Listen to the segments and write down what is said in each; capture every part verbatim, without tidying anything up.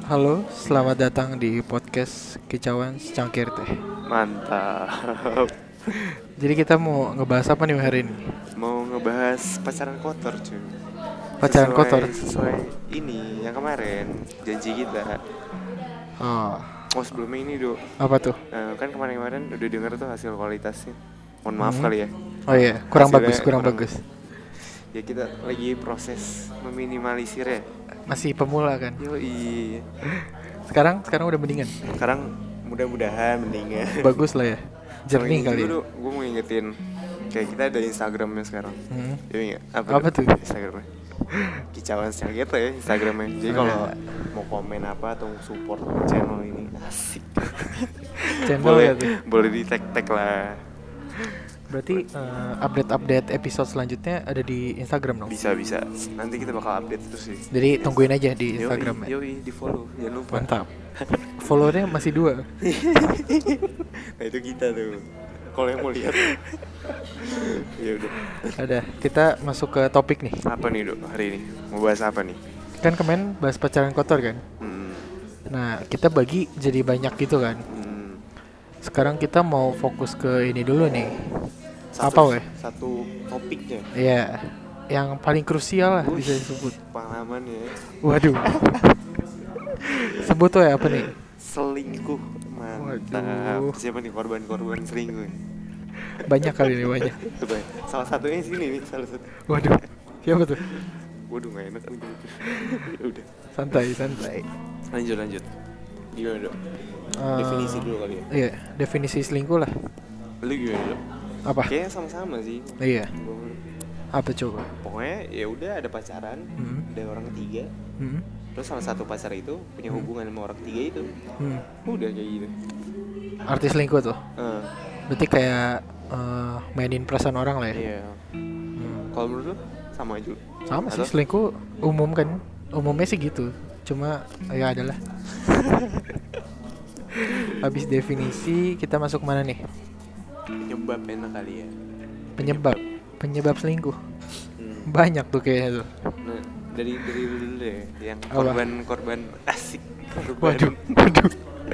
Halo, selamat datang di podcast Kicauan Secangkir Teh. Mantap. Jadi kita mau ngebahas apa nih hari ini? Mau ngebahas pacaran kotor cuy. Pacaran sesuai, kotor. Sesuai ini yang kemarin janji kita. Oh, Oh sebelumnya ini do. apa tuh? Nah, kan kemarin-kemarin udah denger tuh hasil kualitasnya. Mohon maaf Hmm. kali ya. Oh iya, kurang Hasilnya bagus, kurang, kurang- bagus. Ya kita lagi proses meminimalisir ya. Masih pemula kan? Yoi. Sekarang, sekarang udah mendingan. Sekarang mudah-mudahan mendingan. Bagus lah ya. Jernih kali ya. Gue mau ngingetin kayak kita ada Instagramnya sekarang. Hmm. Jadi nggak? Apa, Apa tuh? Instagramnya? Kicauan secangkir ya Instagramnya. Jadi kalau Ada. mau komen apa atau support channel ini asik. Channel boleh ya tuh. boleh di tag tag lah. Berarti eh, update-update episode selanjutnya ada di Instagram dong? Bisa bisa. Nanti kita bakal update terus sih. Jadi tungguin aja di Instagram ya. Yoi, di follow jangan lupa. Mantap. Followernya masih dua. Nah itu kita tuh. Kalau yang mau lihat. Ya udah. Ada. Kita masuk ke topik nih. Apa nih dok hari ini? Mau bahas apa nih? Kan kemarin bahas pacaran kotor kan? Hmm. Nah, kita bagi jadi banyak gitu kan. Hmm. Sekarang kita mau fokus ke ini dulu nih. Satu, Apa weh? Satu topiknya. Iya, yang paling krusial lah Wush, bisa disebut. pengalaman ya. Waduh. Sebut tuh ya apa nih? Selingkuh. Mantap. Waduh. Siapa nih korban-korban selingkuh? Banyak kali ini banyak. Coba ya. Salah satunya sini nih, salah satu. Waduh. Siapa tuh? Waduh nggak enak kan gitu. Ya udah. Santai, santai. Lanjut lanjut. Gimana dok? Eh, Definisi dulu kali ya. Iya, definisi selingkuh lah. Lu gimana dok? Apa? Kayaknya sama-sama sih. Iya. Gua- Apa coba? Pokoknya ya udah ada pacaran, Hmm. ada orang ketiga. Hmm. Terus salah satu pacar itu punya hubungan sama orang ketiga itu. Hmm. Udah kayak gitu. Arti selingkuh tuh. Eh, Berarti kayak eh, mainin perasaan orang lah ya. iya. Hmm. Kalau menurut lu sama aja. Sama sih Atau- selingkuh umum kan. Umumnya sih gitu. Cuma ya adalah. Habis definisi kita masuk mana nih? Penyebab enak kali ya. Penyebab. Penyebab selingkuh. Hmm. Banyak tuh kayaknya tuh. Nah, dari dari lu dulu deh yang Apa? korban-korban asik. Korban. Waduh, waduh.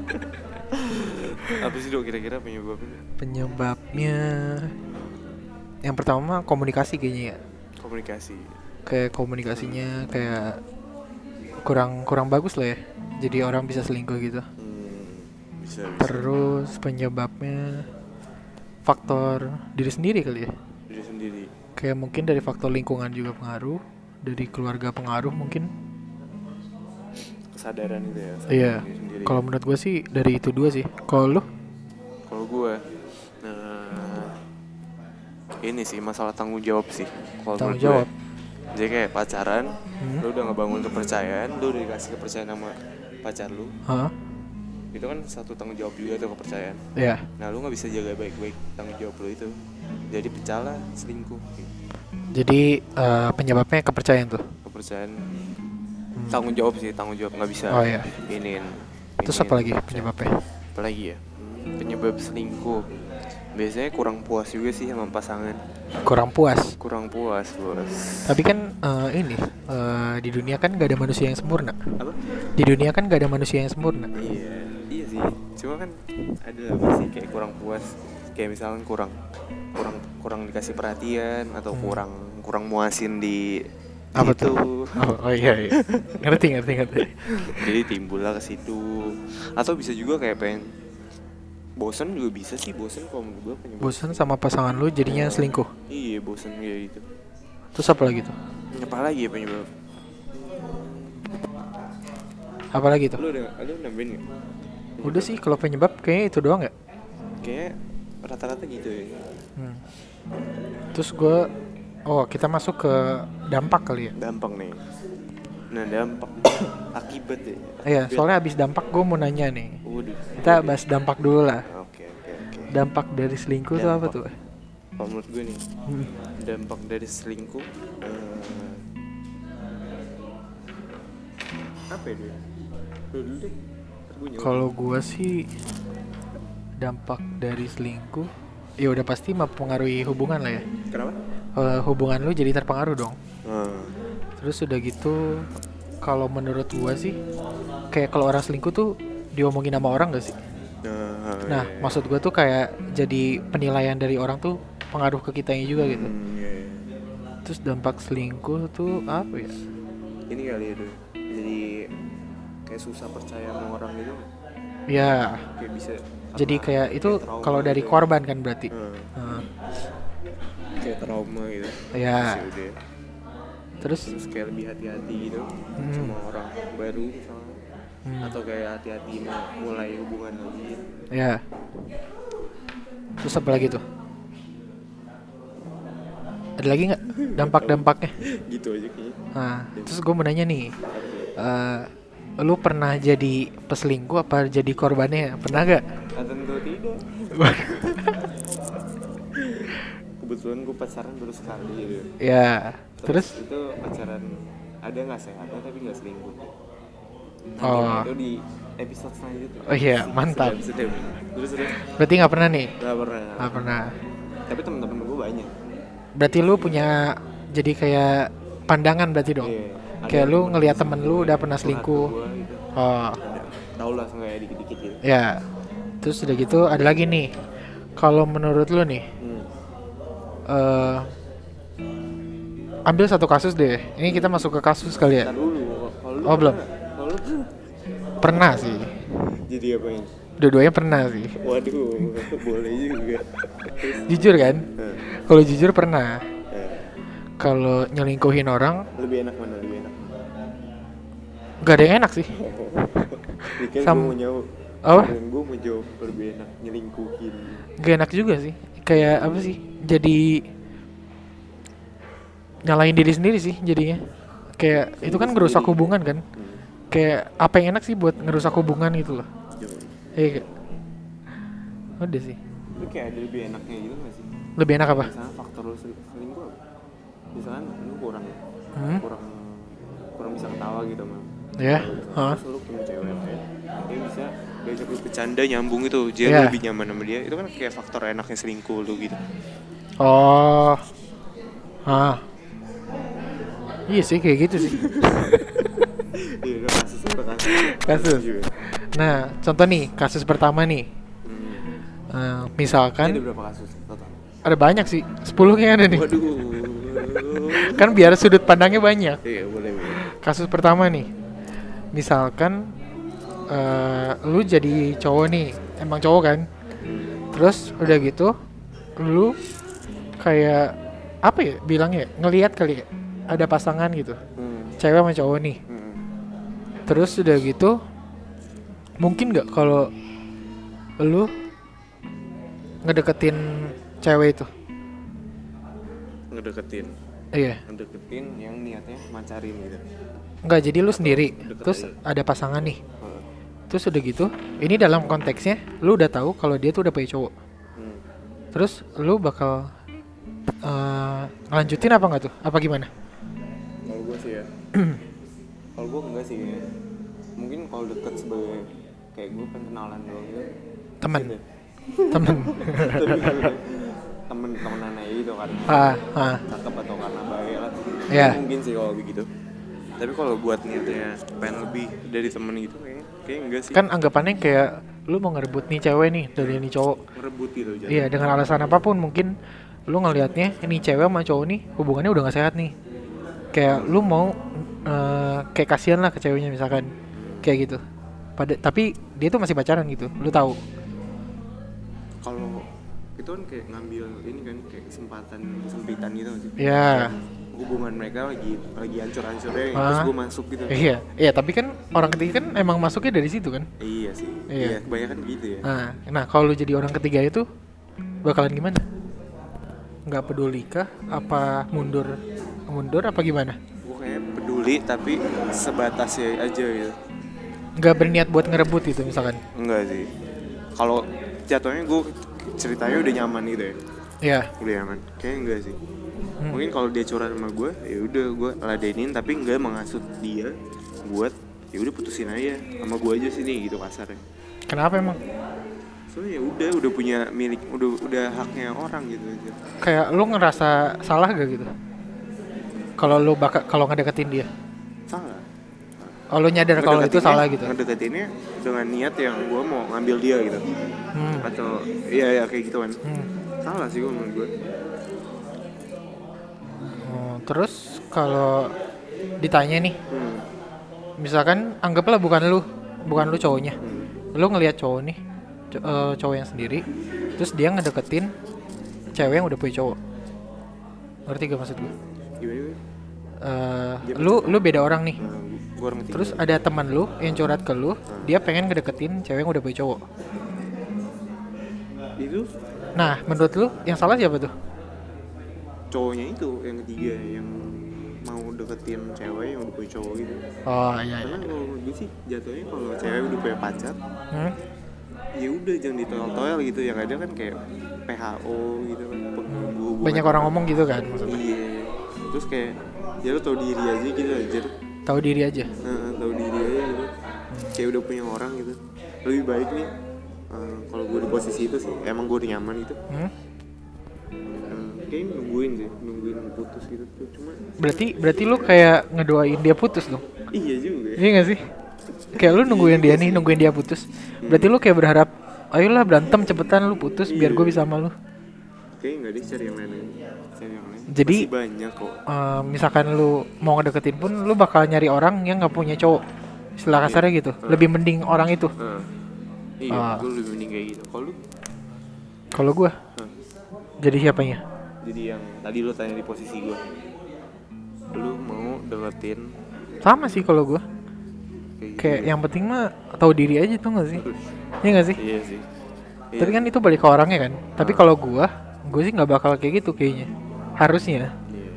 Apa sih dok kira-kira penyebabnya? Penyebabnya yang pertama komunikasi kayaknya ya. Komunikasi. Kayak komunikasinya kayak kurang kurang bagus lah ya. Jadi orang bisa selingkuh gitu. Hmm, bisa bisa. Terus penyebabnya faktor diri sendiri kali ya. Diri sendiri. Kayak mungkin dari faktor lingkungan juga pengaruh, dari keluarga pengaruh mungkin. Kesadaran itu ya. kesadaran Iya. diri sendiri. Kalau menurut gue sih dari itu dua sih. Kalau lu? Kalau gue, nah ini sih masalah tanggung jawab sih. Kalau Tanggung menurut gue. jawab. Jadi kayak pacaran, Hmm. lu udah ngebangun kepercayaan, lu udah dikasih kepercayaan sama pacar lu. Hah? Itu kan satu tanggung jawab juga tuh kepercayaan. Iya. Nah lu nggak bisa jaga baik-baik tanggung jawab lu itu. Jadi pecah lah selingkuh. Jadi eh, penyebabnya kepercayaan tuh. Kepercayaan Hmm. tanggung jawab sih tanggung jawab nggak bisa. Oh, iya. Inin. Terus inin apa lagi kepercayaan. penyebabnya? Apa lagi ya? Hmm, penyebab selingkuh. Biasanya kurang puas juga sih sama pasangan. Kurang puas. Kurang puas bos. Tapi kan eh, ini eh, di dunia kan gak ada manusia yang sempurna. Apa? Di dunia kan gak ada manusia yang sempurna. Iya, iya sih. Cuma kan ada lah pasti kayak kurang puas. Kayak misalnya kurang kurang kurang dikasih perhatian atau Hmm. kurang kurang muasin di Apa situ. tuh? Oh, oh iya iya. Ngerti ngerti ngerti. Jadi timbul lah ke situ. Atau bisa juga kayak pengen bosan juga bisa sih, bosan kalau menurut gue penyebab. Bosan sama pasangan lu jadinya selingkuh. Iya, bosan kayak gitu. Terus apa lagi tuh? Apa lagi ya penyebab? Apa lagi tuh? Lu udah lu nambahin enggak? Udah sih kalau penyebab kayaknya itu doang ya. Kayak rata-rata gitu ya. Hmm. Terus gue, oh kita masuk ke dampak kali ya. Dampak nih. Nah, dampak akibat ya. Iya, Akibat. soalnya abis dampak gue mau nanya nih. Waduh. Kita bahas dampak dulu lah. Oke, oke, oke. Dampak dari selingkuh tuh apa Dampak. tuh? Kalau menurut gue nih, Hmm. dampak dari selingkuh eh, apa ya dia? Lu dulu deh. Ntar gue jawab. Kalau gue sih dampak dari selingkuh, ya udah pasti mempengaruhi hubungan lah ya. Kenapa? Eh, hubungan lu jadi terpengaruh dong. Hmm. Terus udah gitu, kalau menurut gua sih kayak kalau orang selingkuh tuh diomongin sama orang gak sih? Nah, Nah, iya, iya. maksud gue tuh kayak jadi penilaian dari orang tuh pengaruh ke kitanya juga gitu. Hmm, iya, iya. Terus dampak selingkuh tuh apa ya? Ini kali itu jadi kayak susah percaya sama orang gitu, Ya, kayak bisa jadi karena kayak itu trauma kalau dari gitu. korban kan berarti. Hmm, Nah, kayak trauma gitu. ya, Terus ya udah, terus terus kayak lebih hati-hati gitu Hmm. sama orang baru misalnya, hmm, atau kayak hati-hati mau mulai hubungan lagi. ya. Terus apa lagi tuh? Ada lagi nggak dampak-dampaknya? Gitu aja kayaknya. Nah, terus gue mau nanya nih, eh, lu pernah jadi peselingkuh apa jadi korbannya? Pernah gak? Ah, tentu tidak. Kebetulan gue pacaran baru sekali gitu. Ya, terus? itu pacaran ada nggak sehatnya tapi nggak selingkuh. Nanti Oh. itu di episode selanjutnya. Oh iya, mantap. Sudah, sudah. Terus terus Berarti nggak pernah nih? nggak pernah. Nggak pernah. Tapi teman-teman gue banyak. Berarti lu punya jadi kayak pandangan berarti dong? Iya, ada Kayak lu temen ngelihat temen lu udah pernah selingkuh. gua gitu. Oh, Ada. Tahu lah sengaja dikit-dikit gitu. ya. Terus udah gitu ada lagi nih. Kalau menurut lu nih, Hmm. eh ambil satu kasus deh. Ini kita masuk ke kasus kali ya. Ntar dulu. Kalau lu Oh, belum. pernah? Kalau lu pernah? Pernah sih. Jadi apa ini? Dua-duanya pernah sih. Waduh, boleh juga. Jujur kan? Nah, Kalau jujur pernah. eh, Kalau nyelingkuhin orang lebih enak mana? Lebih enak. gak ada yang enak sih. Dikira Sam- gue mau jawab. Apa? Dan gue mau jawab lebih enak nyelingkuhin. Gak enak juga sih. Kayak apa sih? Jadi nyalahin diri sendiri sih jadinya. Kayak itu kan ngerusak hubungan kan. Hmm. Kayak apa yang enak sih buat ngerusak hubungan gitu loh. Jawab. Iya. Kak. Udah sih. Lu kayak ada lebih enaknya gitu gak sih? Lebih enak apa? Misalnya faktor lu sel- selingkuh apa? Misalnya lu kurang Hmm? kurang kurang bisa ketawa gitu mah. Ya. Hah? Terus lu punya cewek kayak dia bisa diajak lu bercanda nyambung itu, jadi Iya. lu lebih nyaman sama dia. Itu kan kayak faktor enaknya selingkuh lu gitu. Oh. Hah. Iya sih kayak gitu sih. Iya, itu kasus itu kasus. Kasus. juga. Nah, contoh nih, kasus pertama nih. Hmm. Eh, Ini misalkan ada berapa kasus total? ada banyak sih, sepuluh kayaknya ada nih. Waduh. Kan biar sudut pandangnya banyak. Iya, boleh, boleh. Kasus pertama nih, misalkan eh, lu jadi cowok nih, emang cowok kan, terus udah gitu, lu kayak apa ya bilangnya, ngelihat kali ya, ada pasangan gitu, Hmm. cewek sama cowok nih, Hmm. terus udah gitu, mungkin nggak kalau lu ngedeketin cewek itu? Ngedeketin. Iya, Ngedeketin yang niatnya mancarin gitu. nggak jadi lu sendiri, Deket terus aja. ada pasangan nih. Heeh. Terus udah gitu, ini dalam konteksnya lu udah tahu kalau dia tuh udah punya cowok. Hmm. Terus lu bakal eh, ngelanjutin apa nggak tuh? Apa gimana? Kalau gue sih ya, kalau gue enggak sih ya. Mungkin kalau deket sebagai kayak gue kan kenalan doang gitu. Temen, Gitu. temen. Tapi kalau temen temenan aja gitu karena ah, ah, cakep atau karena baik lah. Iya. Mungkin sih kalau begitu. Tapi kalau buat niatnya pengen lebih dari temen gitu kayak kayak enggak sih. kan anggapannya kayak lu mau ngerebut nih cewek nih dari ini cowok. Ngerebut gitu jadi. Iya, dengan alasan apapun mungkin lu ngelihatnya ini cewek sama cowok nih hubungannya udah gak sehat nih. Kayak lu mau eh, kayak kasihan lah ke ceweknya misalkan, kayak gitu. Pada tapi dia tuh masih pacaran gitu, lu tahu. Kalau itu kan kayak ngambil ini kan kayak kesempatan kesempitan gitu nggak sih. Iya. Hubungan mereka lagi lagi hancur-hancurnya Ah. terus gue masuk gitu. Iya, iya tapi kan orang ketiga kan emang masuknya dari situ kan. Iya sih. Iya. Iya, kebanyakan gitu ya. Nah, nah kalau lu jadi orang ketiga itu bakalan gimana? Nggak peduli kah? Apa mundur? Mundur apa gimana? Gue kayak peduli tapi sebatas ya aja gitu. Nggak berniat buat ngerebut gitu misalkan? Enggak sih. Kalau jatuhnya gue ceritanya udah nyaman gitu ya. Iya. Udah nyaman. Kayaknya enggak sih. Hmm. Mungkin kalau dia curhat sama gue, ya udah gue ladenin tapi enggak menghasut dia buat ya udah putusin aja sama gue aja sini gitu kasarnya. Kenapa emang? Soalnya ya udah udah punya milik, udah udah haknya orang gitu aja. Kayak lu ngerasa salah gak gitu? Kalau lu bakal kalau ngedeketin dia? Salah. Oh, lu nyadar kalau itu Ngedeketinnya- salah gitu. Ngedeketinnya dengan niat yang gue mau ngambil dia gitu. Hmm. Atau iya ya kayak gitu kan. Hmm. Salah sih gue menurut gue. Oh, terus kalau ditanya nih, Hmm. misalkan anggaplah bukan lu, bukan lu cowoknya. Hmm. Lu ngelihat cowok nih, co- eh, cowok yang sendiri, terus dia ngedeketin cewek yang udah punya cowok. Ngerti gak maksud gue? Gimana gue? Eh, Dia lu lu beda orang nih. Nah, gue orang ketiga. Terus ada teman lu yang curhat ke lu, dia pengen ngedeketin cewek yang udah punya cowok. Itu Nah, menurut lu yang salah siapa tuh? cowoknya itu yang ketiga yang mau deketin cewek yang udah punya cowok gitu. Oh iya iya. Karena kalau menurut gue sih jatuhnya kalau cewek udah punya pacar, Hmm? ya udah jangan ditoel-toel gitu. Yang ada kan kayak P H O gitu kan. pengganggu hubungan. Banyak orang ngomong gitu kan maksudnya. Iya. Terus kayak ya lo tau diri aja gitu aja. Tahu diri aja. Nah, tahu diri aja gitu. Kayak udah punya orang gitu. Lebih baik nih uh, kalau gue di posisi itu sih, emang gue udah nyaman gitu. Hmm? Uh, kayaknya nungguin sih, nungguin putus gitu tuh. Cuma Berarti berarti lu kayak ngedoain dia putus dong. iya juga ya. Iya gak sih? Kayak lu nungguin dia nih, nungguin dia putus. Berarti lu kayak berharap, ayolah berantem cepetan lu putus biar gue bisa sama lu. Kayaknya nggak deh, cari yang lain aja. Cari yang lain. Jadi- Masih banyak kok. Eh, misalkan lu mau ngedeketin pun lu bakal nyari orang yang nggak punya cowok. Istilah kasarnya gitu. Lebih mending orang itu. Uh, iya, Ah. gue lebih mending kayak gitu. Kalau lu, Kalau gua huh, jadi siapanya? jadi yang tadi lu tanya di posisi gue, lu mau deketin Sama sih kalau gua. kayak gitu. Kayak yang penting mah tahu diri aja tuh nggak sih? Iya nggak sih? Iya sih. Iya. Tapi kan itu balik ke orangnya kan. Tapi kalau gua, gua sih nggak bakal kayak gitu kayaknya. Harusnya. Iya.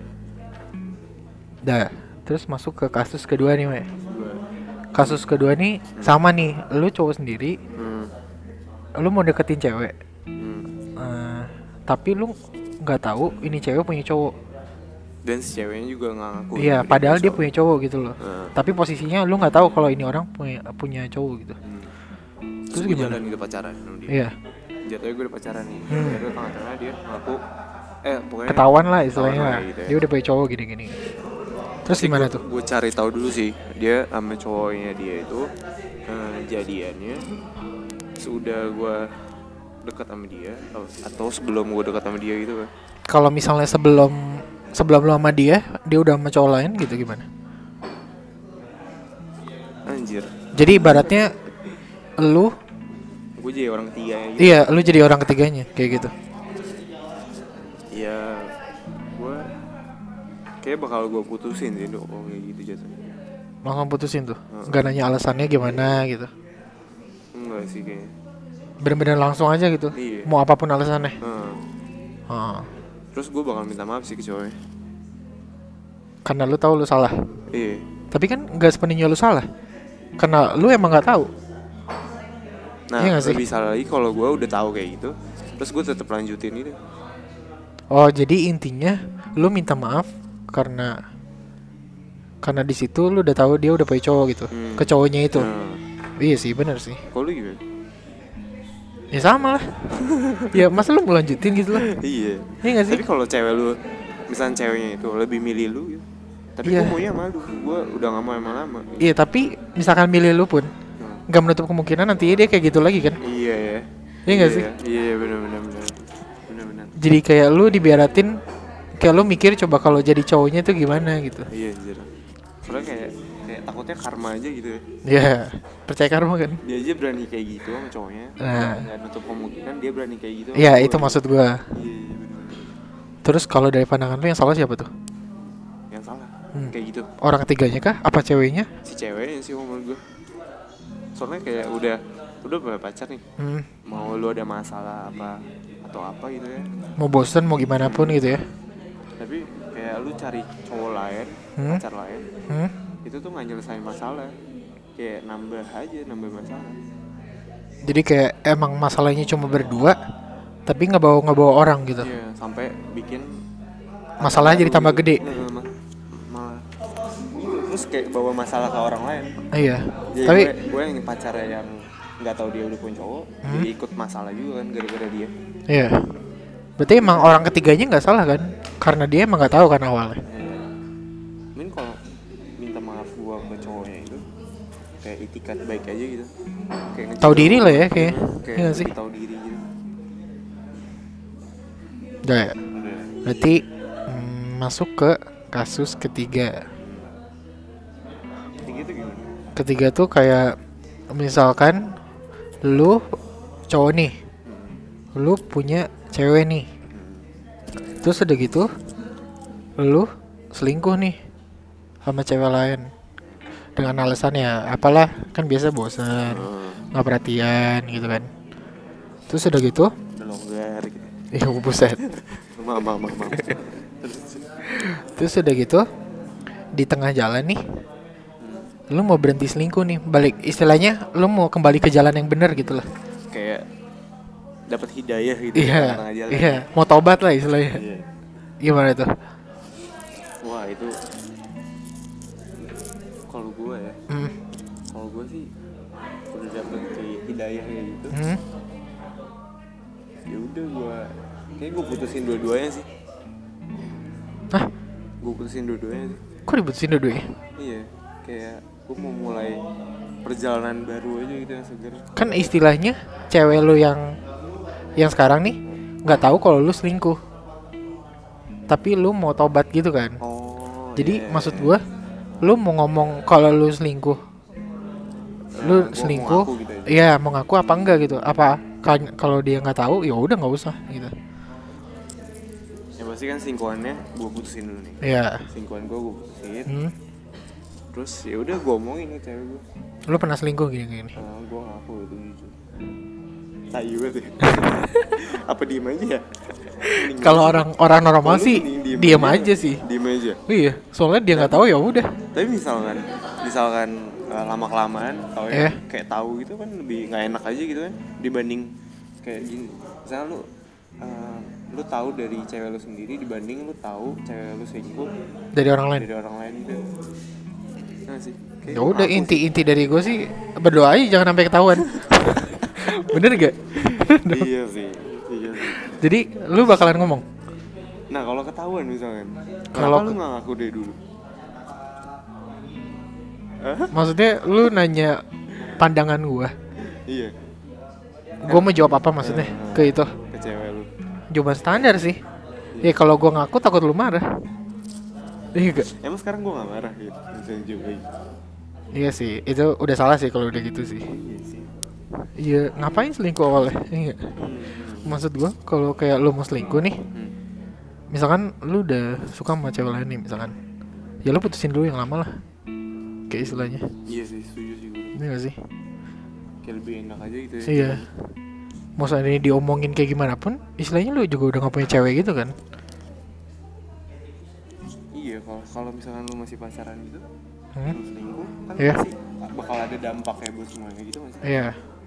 Dah. Terus masuk ke kasus kedua nih, Mek. Gua, Kasus kedua nih sama nih. Lu cowok sendiri, hmm, lu mau deketin cewek. hmm. Eh, tapi lu nggak tahu ini cewek punya cowok. Dan si ceweknya juga nggak ngaku. Iya, padahal dia punya cowok gitu loh. Nah, Tapi posisinya lu nggak tahu kalau ini orang punya punya cowok gitu. hmm. Terus gua gimana? jalan gitu pacaran sama dia. Iya, Jatuhnya gue udah pacaran nih. Hmm. Akhirnya tengah-tengah dia ngaku, eh pokoknya ketahuan lah istilahnya ketahuan lah. lah gitu ya. Dia udah punya cowok gini-gini. Terus gimana tuh? Gue cari tahu dulu sih dia sama cowoknya dia itu eh, jadiannya sudah gue dekat sama dia atau, atau sebelum gue dekat sama dia gitu kan. Kalau misalnya sebelum sebelum lu sama dia, dia udah sama cowok lain gitu gimana? Anjir, Jadi ibaratnya lu, gue jadi orang ketiga gitu. iya, lu jadi orang ketiganya kayak gitu. Ya gue kayak bakal gue putusin sih dok kalau kayak gitu jatuhnya. Langsung putusin tuh. Hmm. Gak nanya alasannya gimana gitu. Enggak sih kayaknya. Bener-bener langsung aja gitu. Iya. Mau apapun alasannya. Hmm. Ah. Terus gue bakal minta maaf sih ke cowoknya. Karena lu tahu lu salah. Iya. Tapi kan nggak sepenuhnya lu salah. Karena lu emang nggak tahu. Nah Iya nggak sih? lebih salah lagi kalau gue udah tahu kayak gitu, terus gue tetap lanjutin itu. Oh, jadi intinya lu minta maaf karena karena di situ lu udah tahu dia udah punya cowok gitu. Hmm. Ke cowoknya itu. Nah, Iya sih, bener sih. kalau lu gimana? Ya sama lah. Ya masa lu mau lanjutin gitu lah. Iya. Iya nggak sih? Tapi kalau cewek lu, misalnya ceweknya itu lebih milih lu gitu. Tapi Iya. gue maunya sama lu, gue udah gak mau lama-lama. Iya, tapi misalkan milih lu pun Hmm. nggak menutup kemungkinan nanti dia kayak gitu lagi kan. Iya ya. Iya nggak sih? Iya benar-benar benar. Benar-benar. Jadi kayak lu diberatin, kayak lu mikir coba kalau jadi cowoknya tuh gimana gitu. Iya anjir. Soalnya kayak kayak takutnya karma aja gitu ya. Ya, percaya karma kan. Dia aja berani kayak gitu sama cowoknya. Nah. Nggak nutup kemungkinan dia berani kayak gitu. sama Iya, gua. itu maksud gua. Iya iya, benar-benar. Terus kalau dari pandangan lu yang salah siapa tuh? Yang salah. Hmm. Kayak gitu. Orang ketiganya kah? Apa ceweknya? Si ceweknya sih menurut gue. Soalnya kayak udah udah punya pacar nih. Hmm, Mau lu ada masalah apa atau apa gitu ya. mau bosen mau gimana pun gitu ya. Tapi kayak lu cari cowok lain, Hmm. pacar lain, Hmm? itu tuh nggak nyelesain masalah. Kayak nambah aja, nambah masalah. Jadi kayak emang masalahnya cuma berdua, tapi nggak bawa nggak bawa orang gitu. Iya, sampai bikin Masalahnya jadi tambah gede. Heeh, ma- malah terus kayak bawa masalah ke orang lain. Iya. Jadi Tapi gue, gue yang pacarnya yang nggak tahu dia udah punya cowok, Hmm. jadi ikut masalah juga kan gara-gara dia. iya. Berarti emang orang ketiganya nggak salah kan? Karena dia emang nggak tahu kan awalnya. Iya. Mungkin kalau minta maaf gua ke cowoknya itu, kayak itikat baik aja gitu. Kayak ngejaga Tahu diri lah ya hubungan. kayak. Hmm, kayak Iya nggak sih? tahu diri gitu. Udah ya. Udah. Berarti mm, masuk ke kasus ketiga. Ketiga itu gimana? Ketiga tuh kayak misalkan lu cowok nih, lu punya cewek nih, terus udah gitu lu selingkuh nih sama cewek lain dengan alasan ya apalah, kan biasa bosan, Hmm, nggak perhatian gitu kan. Terus udah gitu, udah longgar gitu. iya buset. Maaf, maaf, maaf, maaf. Terus udah gitu di tengah jalan nih, lu mau berhenti selingkuh nih, balik istilahnya lu mau kembali ke jalan yang benar gitu lah. Kayak dapat hidayah gitu di Iya, tengah jalan. iya, mau tobat lah istilahnya. Iya. Gimana tuh? Wah itu kalau gue ya, Hmm. kalau gue sih udah dapet kayak hidayah kayak gitu. Hmm. Ya udah gue, kayak gue putusin dua-duanya sih. Hah? Gue putusin dua-duanya sih. Kok diputusin dua-duanya? Iya, kayak gue mau mulai perjalanan baru aja gitu yang seger. Kan istilahnya cewek lu yang yang sekarang nih nggak tahu kalau lu selingkuh, tapi lu mau tobat gitu kan. Oh. Jadi iya, maksud iya. gua, lu mau ngomong kalau lu selingkuh, lu Nah, gua mau selingkuh, ngaku gitu aja. iya mau ngaku apa enggak gitu? Apa kan kalau dia nggak tahu ya udah nggak usah gitu. Ya pasti kan selingkuhannya gue putusin dulu nih. Iya. Selingkuhan gue gue putusin. Hmm. Terus ya udah gue omongin nih cewek gue. Lu pernah selingkuh gini-gini? Ah, gue ngaku itu jujur. Tai banget ya. Apa diem aja ya? Mending Kalau aja. orang orang normal Kalau lu sih mending diam aja sih. Diem aja. Iya, soalnya dia nggak tahu ya udah. Tapi misalkan, misalkan uh, lama kelamaan, tau Eh. ya, kayak tahu gitu kan lebih nggak enak aja gitu kan, dibanding kayak gini. Misalnya lu, uh, lu tahu dari cewek lu sendiri dibanding lu tahu cewek lu selingkuh Dari orang lain. dari orang lain gitu. Nah sih. Kayak Ya gua udah ngaku sih. inti-inti dari gue sih berdoa aja jangan sampai ketahuan. Bener gak? Iya sih, iya sih. Jadi lu bakalan ngomong. Nah kalau ketahuan misalkan, Kalau kenapa lu ke- nggak ngaku dari dulu? Maksudnya lu nanya pandangan gua. Iya, Gua mau jawab apa maksudnya ke itu? ke cewek lu. Jawaban standar sih. Ya kalau gua ngaku takut lu marah. Iya gak? Emang sekarang gua nggak marah gitu, misalnya jawab kayak gitu. Iya sih, itu udah salah sih kalau udah gitu sih. Iya sih. Iya, ngapain selingkuh awalnya? Iya. Hmm. Maksud gua kalau kayak lu mau selingkuh nih, Hmm. misalkan lu udah suka sama cewek lain nih misalkan, ya lu putusin dulu yang lama lah, kayak istilahnya. Iya sih, setuju sih gue. Ini gak sih? Kayak lebih enak aja gitu ya. Iya. Mau seandainya diomongin kayak gimana pun, istilahnya lu juga udah gak punya cewek gitu kan? Iya, kalau kalau misalkan lu masih pacaran gitu, Hmm? lu selingkuh, kan Iya. pasti bakal ada dampaknya buat semuanya gitu masih. Iya.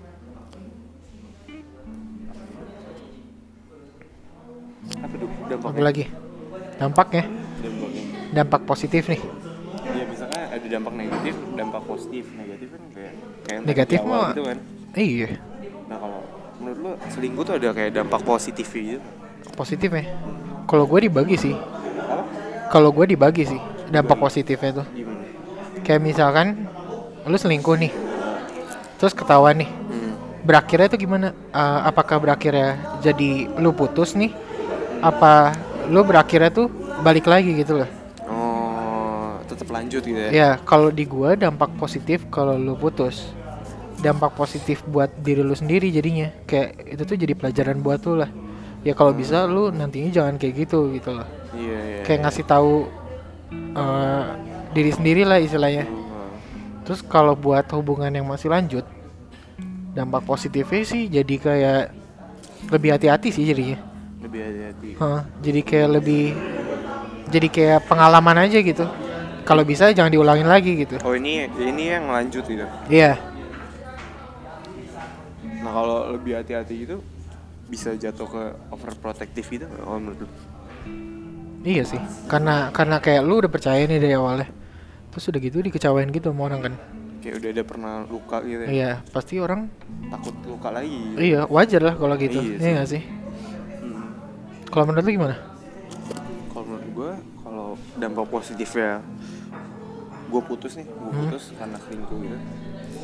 Apa tuh Apa dampaknya? lagi? Dampaknya, Dampaknya. dampak positif nih. Iya, misalnya ada dampak negatif, dampak positif. Negatif kan kayak kayak yang tadi Negatif di awal mah- gitu kan. Iya, Nah kalau menurut lu selingkuh tuh ada kayak dampak positif gitu? positif ya. Kalau gue dibagi sih. Apa? Kalau gue dibagi sih dampak positifnya tuh. Gimana? Kayak misalkan lu selingkuh nih, terus ketahuan nih. Hmm. Berakhirnya tuh gimana? Eh, apakah berakhirnya jadi lu putus nih? Apa lu berakhirnya tuh balik lagi gitu loh? Oh, tetap lanjut gitu ya? Ya, kalau di gua dampak positif kalau lu putus. Dampak positif buat diri lu sendiri jadinya. Kayak itu tuh jadi pelajaran buat lu lah. Ya kalau bisa lu nantinya jangan kayak gitu gitu loh. Iya, iya. Kayak ngasih tahu eh, diri sendiri lah istilahnya. Oh. Terus kalau buat hubungan yang masih lanjut, dampak positifnya sih jadi kayak lebih hati-hati sih jadinya. Lebih hati-hati. Hah, jadi kayak lebih jadi kayak pengalaman aja gitu. Kalau bisa jangan diulangin lagi gitu. Oh ini ini yang lanjut gitu. Iya, Nah kalau lebih hati-hati gitu bisa jatuh ke overprotective gitu nggak? Oh menurut lu? iya sih. Karena karena kayak lu udah percaya nih dari awalnya. Terus udah gitu dikecewain gitu sama orang kan. Kayak udah ada pernah luka gitu ya? Iya, pasti orang Takut luka lagi. iya wajar lah kalau gitu. Iya Iya sih. nggak sih? Hmm. Kalau menurut lu gimana? Kalau menurut gue kalau dampak positifnya gue putus nih, gue Hmm. putus karena selingkuh gitu.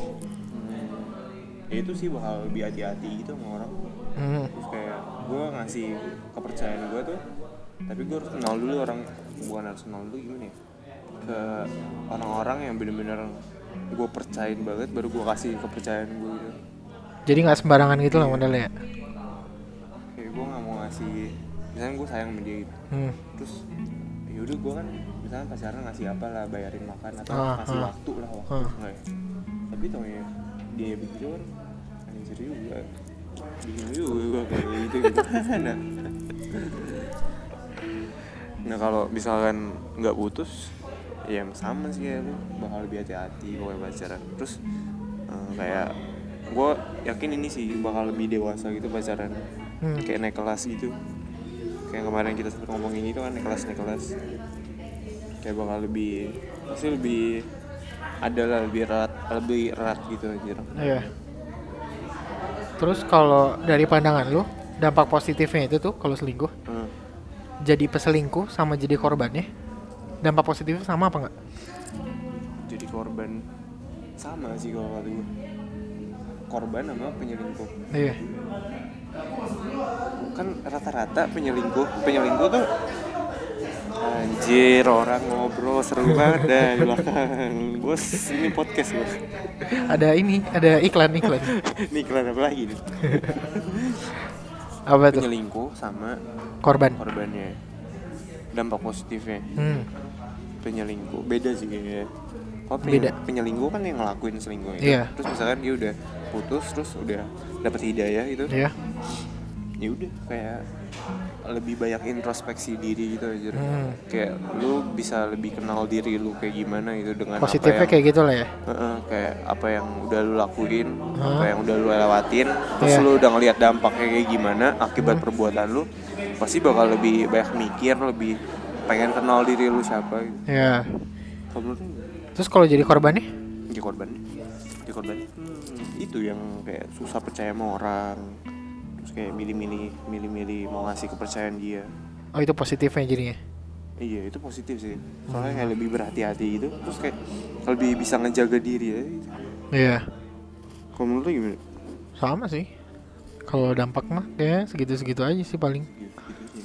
ya itu sih bakal lebih hati-hati gitu sama orang. Hmm. Terus kayak gue ngasih kepercayaan gue tuh, tapi gue harus kenal dulu orang, bukan harus kenal dulu gimana ya, ke orang-orang yang bener-bener gue percayain banget, baru gue kasih kepercayaan gue gitu. Jadi nggak sembarangan gitu lah modelnya. Kayak gue nggak mau ngasih, misalnya gue sayang sama dia gitu, Hmm. terus yaudah gue kan misalnya pacaran ngasih apa lah, bayarin makan atau Ah, ngasih ah. waktu lah, waktu Ah. enggak ya. Tapi taunya dia begitu kan anjir juga, bingung juga gue kayak gitu gitu. nah nah kalau misalkan nggak putus ya sama sih ya, lu bakal lebih hati-hati kalau pacaran. Terus uh, kayak gue yakin ini sih bakal lebih dewasa gitu pacaran. Hmm. Kayak naik kelas gitu, kayak kemarin kita sempat ngomongin itu kan, naik kelas naik kelas kayak bakal lebih, pasti lebih ada lah, lebih erat, lebih erat gitu anjir. Iya. Terus kalau dari pandangan lu, dampak positifnya itu tuh kalau selingkuh, Hmm. jadi peselingkuh sama jadi korbannya, dampak positifnya sama apa nggak? Jadi korban sama sih kalau kata gue, korban sama penyelingkuh. Iya. Kan rata-rata penyelingkuh penyelingkuh tuh anjir, orang ngobrol seru banget dah di belakang. Bos, ini podcast bos. Ada ini, ada iklan iklan. Ini iklan apa lagi nih? Apa tuh? Penyelingkuh sama Korban. korbannya. Dampak positifnya. Hmm. Penyelingkuh beda sih kayaknya. Kalau Beda. penyelingkuh kan yang ngelakuin selingkuh itu. Iya. Terus misalkan dia udah putus, terus udah dapet hidayah gitu. Iya. Ya udah kayak lebih banyak introspeksi diri gitu aja. Hmm. Kayak lu bisa lebih kenal diri lu kayak gimana gitu, dengan Positifnya apa yang, kayak gitu lah ya. uh-uh, kayak apa yang udah lu lakuin, Hah? apa yang udah lu lewatin, terus Iya. lu udah ngeliat dampaknya kayak gimana akibat perbuatan lu, pasti bakal lebih banyak mikir, lebih pengen kenal diri lu siapa gitu. Iya. Kalau menurut lu, Terus kalau jadi korbannya? jadi korban, jadi korban hmm, itu yang kayak susah percaya sama orang, terus kayak milih-milih, milih-milih mau ngasih kepercayaan dia. Oh itu positifnya jadinya. Iya itu positif sih, soalnya kayak lebih berhati-hati gitu, terus kayak lebih bisa ngejaga diri ya gitu. Iya. Kalau menurut lu gimana? Sama sih. Kalau dampak mah kayak segitu-segitu aja sih paling. Gitu, gitu sih.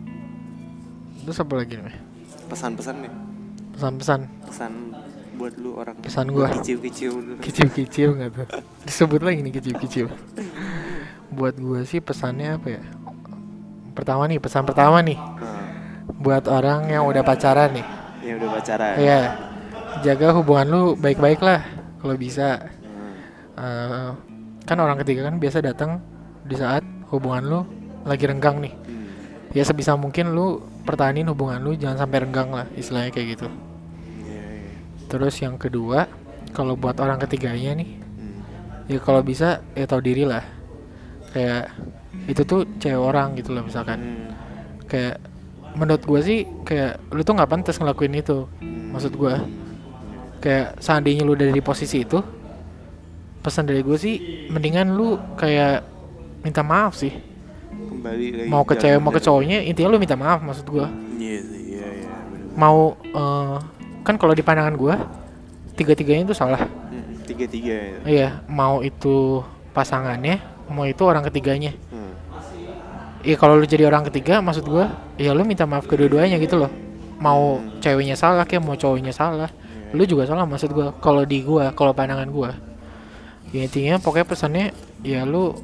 Terus apa lagi nih? Pesan-pesan nih, Pesan-pesan. pesan buat lu orang Pesan gua. kicil-kicil dulu. Kicil-kicil nggak tuh? Disebut lagi nih kicil-kicil. Buat gue sih pesannya apa ya? Pertama nih, pesan pertama nih. Nah, Buat orang yang udah pacaran nih. ya udah pacaran. Iya. Jaga hubungan lu baik-baik lah kalau bisa. Hmm. Eh, kan orang ketiga kan biasa datang di saat hubungan lu lagi renggang nih. Hmm. Ya sebisa mungkin lu pertahanin hubungan lu, jangan sampai renggang lah, istilahnya kayak gitu. Iya, iya. Terus yang kedua, kalau buat orang ketiganya nih, Hmm. ya kalau bisa ya tahu diri lah. Kayak itu tuh cewek orang gitu loh misalkan. Hmm. Kayak menurut gue sih kayak lu tuh nggak pantas ngelakuin itu. Maksud gue kayak seandainya lu udah di posisi itu, pesan dari gue sih mendingan lu kayak minta maaf sih. Kembali lagi Mau ke jalan cewek mau ke dari- cowoknya, intinya lu minta maaf maksud gue. Iya sih, iya iya bener. Mau eh, kan kalau di pandangan gue tiga-tiganya itu salah. Hmm, tiga-tiga ya. Iya, mau itu pasangannya, mau itu orang ketiganya. Hmm. Iya kalau lu jadi orang ketiga, maksud gua, ya lu minta maaf kedua-duanya gitu loh. Mau ceweknya salah kayak mau cowoknya salah, lu juga salah maksud gua. Kalau di gua, kalau pandangan gua, ya intinya pokoknya pesannya, ya lu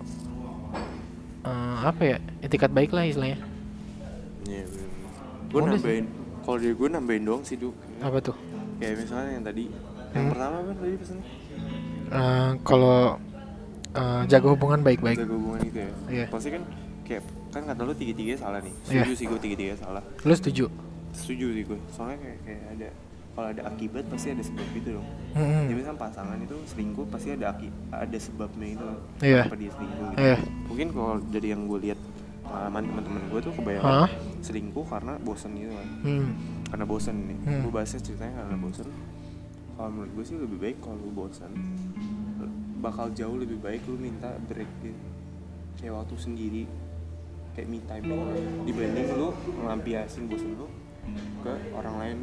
eh, apa ya, etikat baik lah istilahnya. Iya bener. Gue Udah sih. nambahin, kalau dari gue nambahin doang sih Duk. Apa tuh? Kayak misalnya yang tadi, yang Hmm. pertama apa tadi pesannya? Eh, kalau eh, jaga hubungan baik-baik. Jaga hubungan itu ya. Iya. Pasti kan kayak kan kata lu tiga-tiga salah nih. Iya. Setuju sih gue tiga-tiga salah. Lu setuju? Setuju sih gue. Soalnya kayak, kayak ada, kalau ada akibat pasti ada sebab gitu dong. Hmm. Jadi misalnya pasangan itu selingkuh pasti ada aki, ada sebabnya itu. Iya. Kenapa dia selingkuh gitu. Iya. Mungkin kalau dari yang gue lihat pengalaman teman-teman gue tuh kebanyakan Hah? selingkuh karena bosan gitu kan. Hmm. Karena bosan nih. Hmm. Gue bahasnya ceritanya karena bosan. Kalau menurut gue sih lebih baik kalau lu bosan, bakal jauh lebih baik lu minta break gitu. Kayak waktu sendiri, kayak me time gitu. Dibanding lu ngelampiasin bosan lu ke orang lain.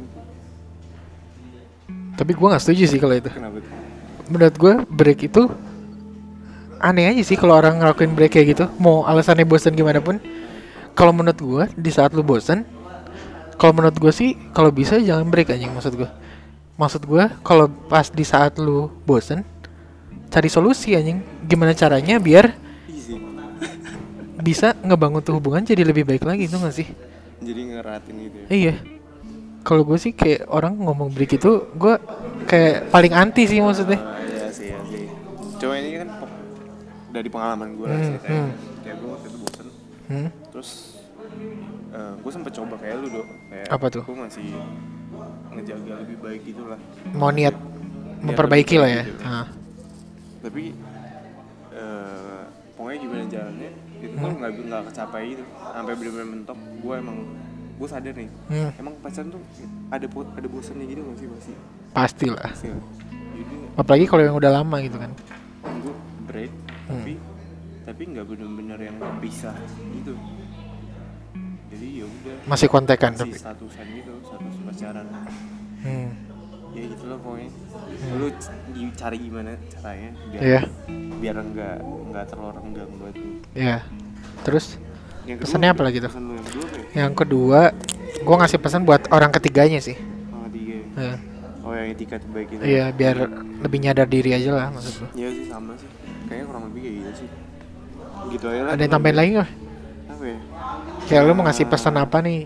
Tapi gua nggak setuju sih kalau itu. Kenapa tuh? Menurut gua break itu aneh aja sih kalau orang ngelakuin break kayak gitu. Mau alasannya bosan gimana pun. Kalau menurut gua di saat lu bosan, kalau menurut gua sih kalau bisa jangan break anjing maksud gua. Maksud gua kalau pas di saat lu bosan, cari solusi anjing. Gimana caranya biar Easy. bisa ngebangun tuh hubungan jadi lebih baik lagi, itu gak sih? Jadi ngeratin gitu ya. Iya. Kalau gue sih kayak orang ngomong break itu, gue kayak paling anti sih maksudnya. Ah, iya sih, iya sih. Cuma ini kan pe- dari pengalaman gue lah Hmm, ceritanya. hmm. Kayak gue waktu itu bosen. Hmm? Terus eh, gue sempet coba kayak lu dok. Kayak Apa tuh? gue masih ngejaga lebih baik gitu lah. Mau niat memperbaiki lah ya. Gitu. Ah. Tapi eh, pokoknya gimana jalannya itu tuh nggak nggak kecapai gitu. Sampai bener-bener mentok. Gue emang gue sadar nih. Hmm. Emang pacaran tuh ada po- ada bosannya gitu nggak sih pasti? Pastilah. Pasti lah. Jadi Apalagi kalau yang udah lama gitu kan. gue break tapi tapi nggak benar-benar yang pisah gitu. Jadi ya udah Masih kontekan masih tapi. statusan gitu, status pacaran. Hmm. Ya gitu lah pokoknya. Lu c- di- cari gimana caranya biar Iya. biar enggak enggak terlalu renggang buat lu. Iya. Terus Yang kedua, pesannya apa lagi tuh? Pesan lu yang kedua apa ya? yang kedua, gue ngasih pesan buat orang ketiganya sih. Oh, tiga. ya? Iya. Oh, yang etikat baik itu. Iya, biar lebih nyadar diri aja lah maksud gue. Iya sih sama sih. Kayaknya kurang lebih kayak gitu sih. Gitu aja lah. Ada yang tambahin lagi nggak? Apa ya? Kayak lu mau ngasih pesan apa nih?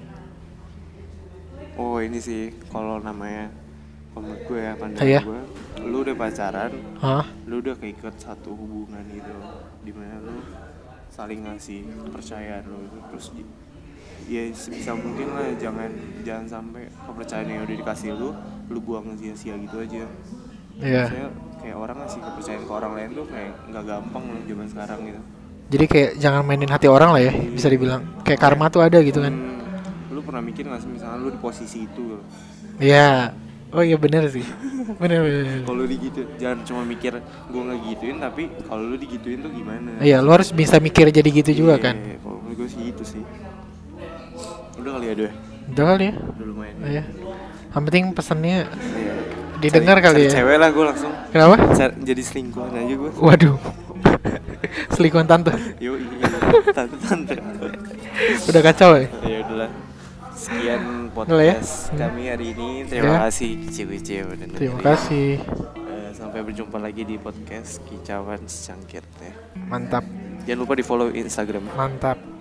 Oh ini sih kalau namanya kalau menurut gue ya pandangan Iya. gue, lu udah pacaran, Hah? lu udah keikat satu hubungan gitu, dimana lu saling ngasih kepercayaan lu itu terus di, ya sebisa mungkin lah jangan jangan sampai kepercayaan yang udah dikasih lu lu buang sia-sia gitu aja. Iya. Saya kayak orang ngasih kepercayaan ke orang lain tuh kayak nggak gampang loh zaman sekarang gitu. Jadi kayak jangan mainin hati orang lah ya, bisa dibilang. Kayak karma tuh ada gitu kan. Hmm, lu pernah mikir nggak sih misalnya lu di posisi itu? Iya. Oh iya bener sih. Bener bener. bener. Kalau lu digitu, jangan cuma mikir gue nggak gituin, tapi kalau lu digituin tuh gimana? Iya, lu harus bisa mikir jadi gitu juga kan. Iya, kalau menurut gue sih itu sih. Udah kali ya deh. Udah kali ya. Udah lumayan. Iya. Yang penting pesannya Iya. didengar Cari- kali cari ya. Cewek lah gue langsung. Kenapa? Cari- jadi selingkuhan aja gue. Waduh. Selingkuhan tante. Yo iya. Tante tante. Udah kacau ya. Ya udahlah. Sekian Udah lah ya. podcast kami hari ini. Terima Ya. kasih kicau-kicau udah dengerin. Terima kasih. Eh, sampai berjumpa lagi di podcast Kicauan Secangkir ya. Mantap. Jangan lupa di follow Instagram. Mantap.